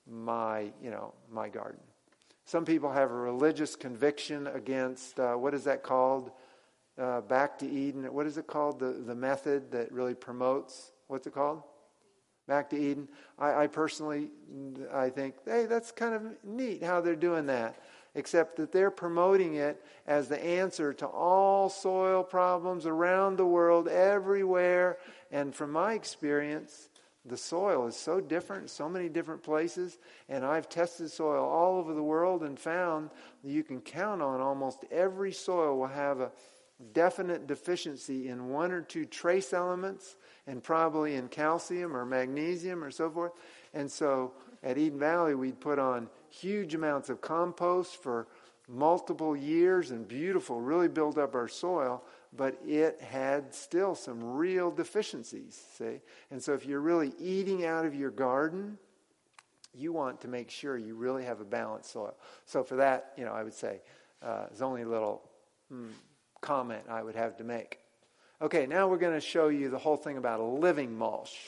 A: my, you know, my garden. Some people have a religious conviction against, uh, what is that called? Uh, Back to Eden. What is it called? The the method that really promotes, what's it called? Back to Eden. I, I personally, I think, hey, that's kind of neat how they're doing that. Except that they're promoting it as the answer to all soil problems around the world, everywhere. And from my experience, the soil is so different in so many different places. And I've tested soil all over the world and found that you can count on almost every soil will have a definite deficiency in one or two trace elements and probably in calcium or magnesium or so forth. And so at Eden Valley, we'd put on huge amounts of compost for multiple years and beautiful, really build up our soil, but it had still some real deficiencies, see? And so if you're really eating out of your garden, you want to make sure you really have a balanced soil. So for that, you know, I would say uh, there's only a little hmm, comment I would have to make. Okay, now we're going to show you the whole thing about a living mulch.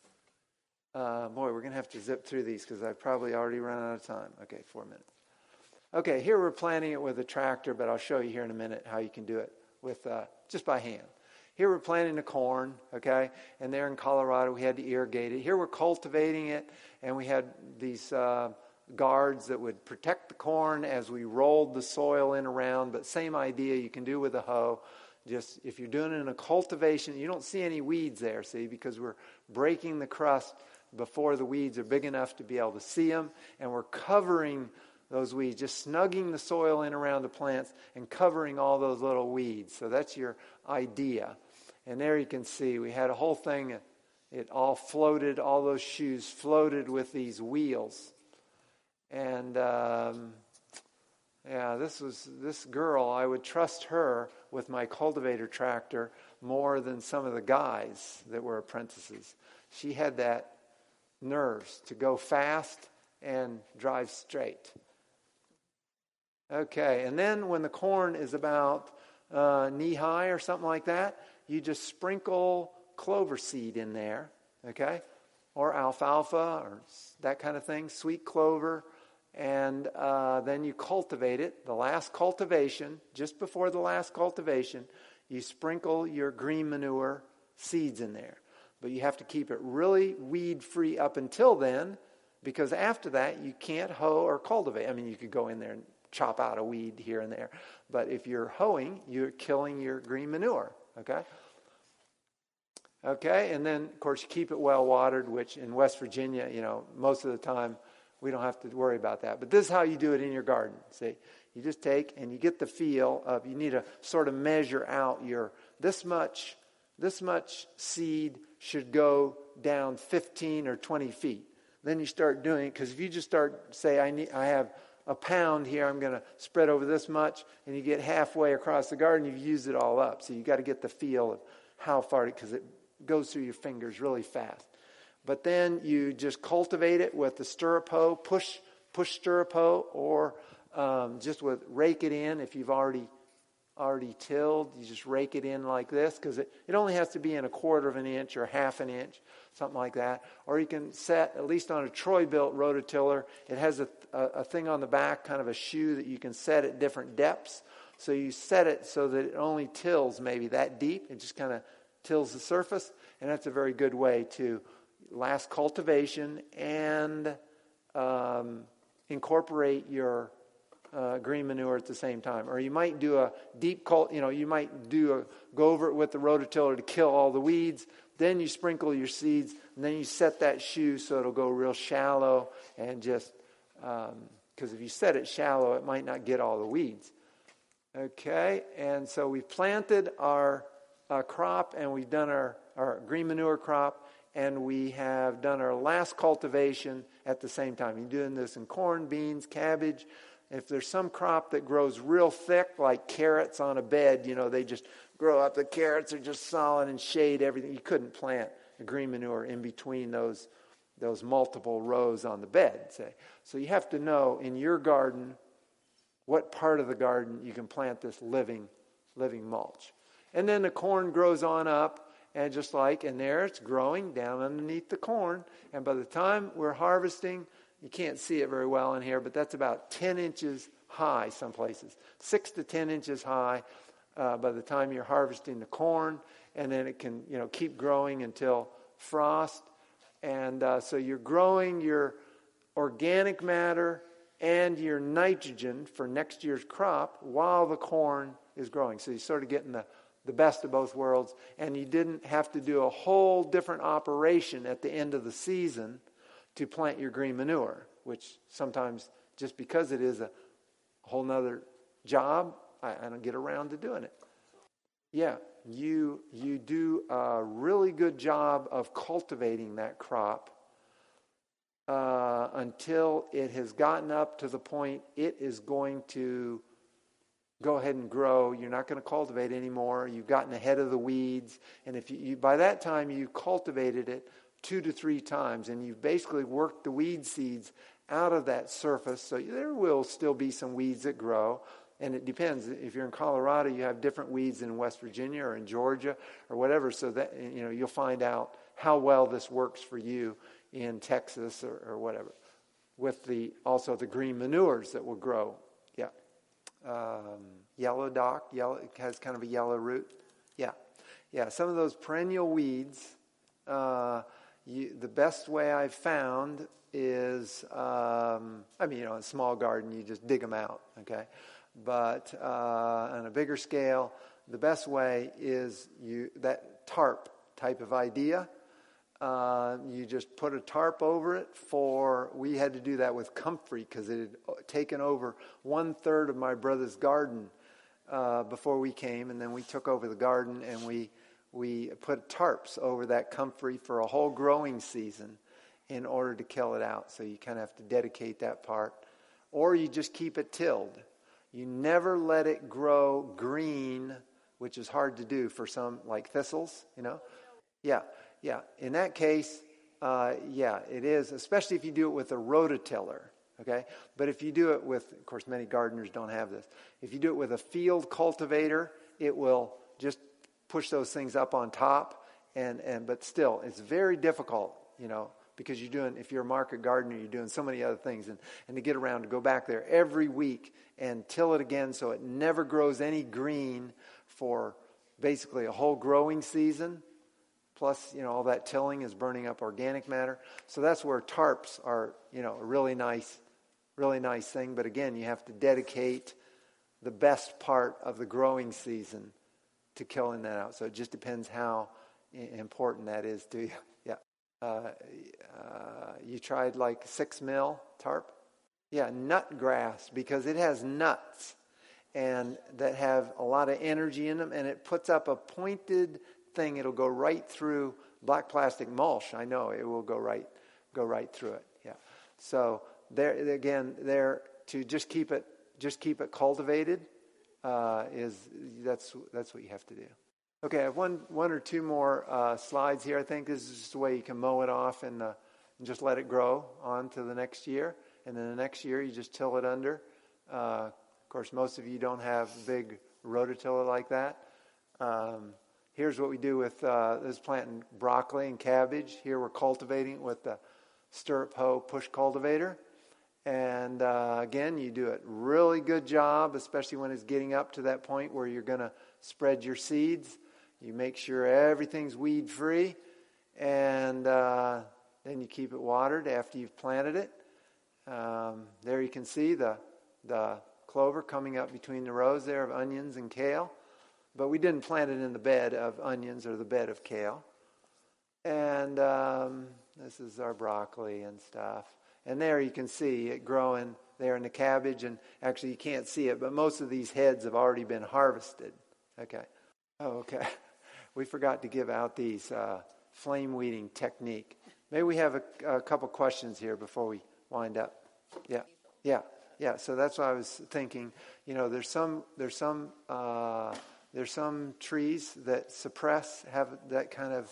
A: Uh, boy, we're going to have to zip through these because I've probably already run out of time. Okay, four minutes. Okay, here we're planting it with a tractor, but I'll show you here in a minute how you can do it with uh, just by hand. Here we're planting the corn, okay? And there in Colorado, we had to irrigate it. Here we're cultivating it, and we had these uh, guards that would protect the corn as we rolled the soil in around. But same idea you can do with a hoe. Just if you're doing it in a cultivation, you don't see any weeds there, see, because we're breaking the crust before the weeds are big enough to be able to see them, and we're covering those weeds, just snugging the soil in around the plants and covering all those little weeds. So that's your idea. And there you can see we had a whole thing. It all floated, all those shoes floated with these wheels. And um, yeah, this was this girl, I would trust her with my cultivator tractor more than some of the guys that were apprentices. She had that nerves to go fast and drive straight. Okay, and then when the corn is about uh, knee-high or something like that, you just sprinkle clover seed in there, okay? Or alfalfa or that kind of thing, sweet clover. And uh, then you cultivate it. The last cultivation, just before the last cultivation, you sprinkle your green manure seeds in there. But you have to keep it really weed-free up until then, because after that, you can't hoe or cultivate. I mean, you could go in there and chop out a weed here and there. But if you're hoeing, you're killing your green manure, okay? Okay, and then, of course, you keep it well watered, which in West Virginia, you know, most of the time, we don't have to worry about that. But this is how you do it in your garden, see? You just take and you get the feel of, you need to sort of measure out your, this much, this much seed should go down fifteen or twenty feet. Then you start doing it, because if you just start, say, I need, I have a pound here, I'm going to spread over this much, and you get halfway across the garden, you've used it all up. So you got to get the feel of how far, because it goes through your fingers really fast. But then you just cultivate it with the stirrup hoe, push push stirrup hoe, or um, just with rake it in. If you've already already tilled, you just rake it in like this, because it, it only has to be in a quarter of an inch or half an inch, something like that. Or you can set, at least on a Troy-built rototiller, it has a, a, a thing on the back, kind of a shoe that you can set at different depths. So you set it so that it only tills maybe that deep. It just kind of tills the surface, and that's a very good way to last cultivation and um, incorporate your uh, green manure at the same time. Or you might do a deep cult, you know, you might do a, go over it with the rototiller to kill all the weeds. Then you sprinkle your seeds, and then you set that shoe so it'll go real shallow, and just, because um, if you set it shallow, it might not get all the weeds. Okay, and so we've planted our uh, crop, and we've done our, our green manure crop, and we have done our last cultivation at the same time. You're doing this in corn, beans, cabbage. If there's some crop that grows real thick, like carrots on a bed, you know, they just grow up. The carrots are just solid and shade everything. You couldn't plant a green manure in between those those multiple rows on the bed, say. So you have to know in your garden what part of the garden you can plant this living, living mulch. And then the corn grows on up, and just like, and there it's growing down underneath the corn. And by the time we're harvesting, you can't see it very well in here, but that's about ten inches high some places. Six to ten inches high uh, by the time you're harvesting the corn. And then it can, you know, keep growing until frost. And uh, so you're growing your organic matter and your nitrogen for next year's crop while the corn is growing. So you're sort of getting the, the best of both worlds. And you didn't have to do a whole different operation at the end of the season to plant your green manure, which sometimes, just because it is a whole nother job, I, I don't get around to doing it. Yeah, you you do a really good job of cultivating that crop uh, until it has gotten up to the point it is going to go ahead and grow. You're not going to cultivate anymore. You've gotten ahead of the weeds, and if you, you by that time you cultivated it two to three times, and you've basically worked the weed seeds out of that surface. So there will still be some weeds that grow, and it depends. If you're in Colorado, you have different weeds than in West Virginia or in Georgia or whatever. So that, you know, you'll find out how well this works for you in Texas or, or whatever. With the also the green manures that will grow. Yeah, um, yellow dock. Yellow, it has kind of a yellow root. Yeah. yeah, some of those perennial weeds, uh, you, the best way I've found is, um, I mean, you know, in a small garden, you just dig them out, okay? But uh, on a bigger scale, the best way is you that tarp type of idea. Uh, you just put a tarp over it for, we had to do that with comfrey because it had taken over one third of my brother's garden uh, before we came, and then we took over the garden and we we put tarps over that comfrey for a whole growing season in order to kill it out. So you kind of have to dedicate that part, or you just keep it tilled. You never let it grow green, which is hard to do for some, like thistles, you know. Yeah, yeah. In that case, uh, yeah, it is, especially if you do it with a rototiller, okay? But if you do it with, of course, many gardeners don't have this. If you do it with a field cultivator, it will just push those things up on top. And, and but still, it's very difficult, you know, because you're doing, if you're a market gardener, you're doing so many other things. And, and to get around to go back there every week and till it again so it never grows any green for basically a whole growing season. Plus, you know, all that tilling is burning up organic matter. So that's where tarps are, you know, a really nice, really nice thing. But again, you have to dedicate the best part of the growing season to killing that out. So it just depends how important that is to you. Yeah. Uh, uh, you tried like six mil tarp? Yeah, nut grass, because it has nuts and that have a lot of energy in them, and it puts up a pointed thing. It'll go right through black plastic mulch. I know it will go right, go right through it. Yeah. So there again, there to just keep it, just keep it cultivated uh, is that's that's what you have to do. Okay, I have one one or two more uh, slides here. I think this is just a way you can mow it off and, uh, and just let it grow on to the next year, and then the next year you just till it under. Uh, of course, most of you don't have a big rototiller like that. Um, Here's what we do with uh, this planting broccoli and cabbage. Here we're cultivating with the stirrup hoe push cultivator. And uh, again, you do a really good job, especially when it's getting up to that point where you're going to spread your seeds. You make sure everything's weed free. And uh, then you keep it watered after you've planted it. Um, there you can see the, the clover coming up between the rows there of onions and kale. But we didn't plant it in the bed of onions or the bed of kale. And um, this is our broccoli and stuff. And there you can see it growing there in the cabbage. And actually you can't see it, but most of these heads have already been harvested. Okay. Oh, okay. We forgot to give out these uh, flame weeding technique. Maybe we have a, a couple questions here before we wind up. Yeah. Yeah. Yeah. So that's what I was thinking. You know, there's some, there's some, uh, There's some trees that suppress, have that kind of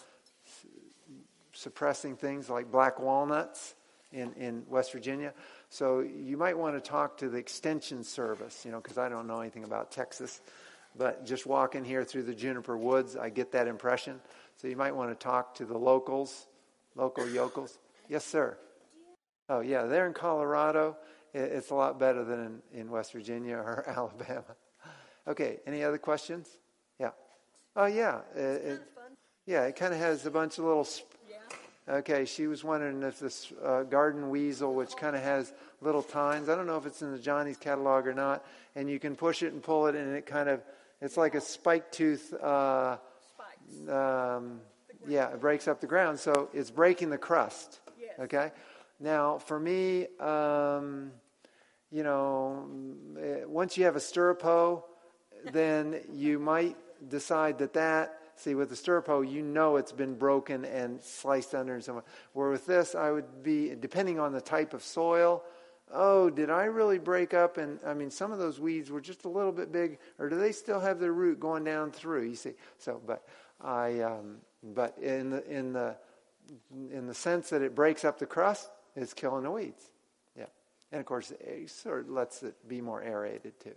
A: suppressing things like black walnuts in, in West Virginia. So you might want to talk to the extension service, you know, because I don't know anything about Texas. But just walking here through the juniper woods, I get that impression. So you might want to talk to the locals, local yokels. Yes, sir. Oh, yeah, they're in Colorado. It's a lot better than in, in West Virginia or Alabama. Okay, any other questions? Yeah. Oh, yeah. It, it, yeah, it kind of has a bunch of little... Sp-
C: Yeah.
A: okay, she was wondering if this uh, garden weasel, which kind of has little tines, I don't know if it's in the Johnny's catalog or not, and you can push it and pull it, and it kind of, it's like a spike tooth... Uh,
C: Spikes.
A: um, yeah, it breaks up the ground, so it's breaking the crust.
C: Yes.
A: Okay? Now, for me, um, you know, once you have a stirrup hoe, then you might decide that that, see, with the stirrup hoe, you know it's been broken and sliced under and so on. Where with this, I would be, depending on the type of soil, oh, did I really break up? And, I mean, some of those weeds were just a little bit big, or do they still have their root going down through, you see? So, but I, um, but in the, in the, in the sense that it breaks up the crust, it's killing the weeds. Yeah. And, of course, it sort of lets it be more aerated, too.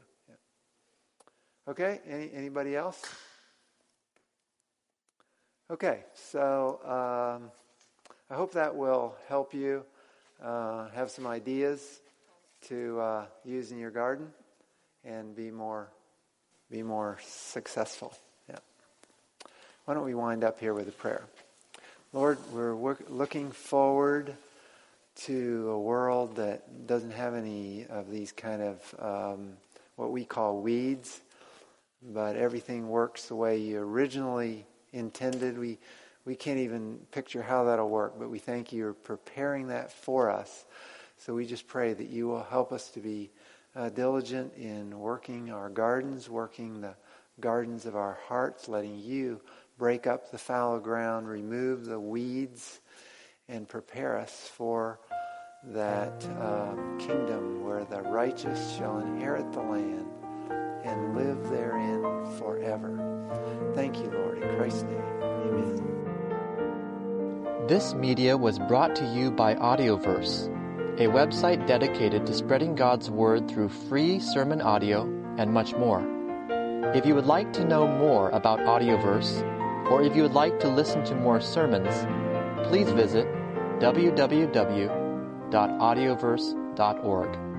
A: Okay, Any, anybody else? Okay, so um, I hope that will help you uh, have some ideas to uh, use in your garden and be more be more successful. Yeah. why don't we wind up here with a prayer? Lord, we're work, looking forward to a world that doesn't have any of these kind of um, what we call weeds, but everything works the way you originally intended. We we can't even picture how that'll work, but we thank you for preparing that for us. So we just pray that you will help us to be uh, diligent in working our gardens, working the gardens of our hearts, letting you break up the fallow ground, remove the weeds, and prepare us for that uh, kingdom where the righteous shall inherit the land and live therein forever. Thank you, Lord. In Christ's name, amen.
D: This media was brought to you by Audioverse, a website dedicated to spreading God's Word through free sermon audio and much more. If you would like to know more about Audioverse, or if you would like to listen to more sermons, please visit w w w dot audioverse dot org.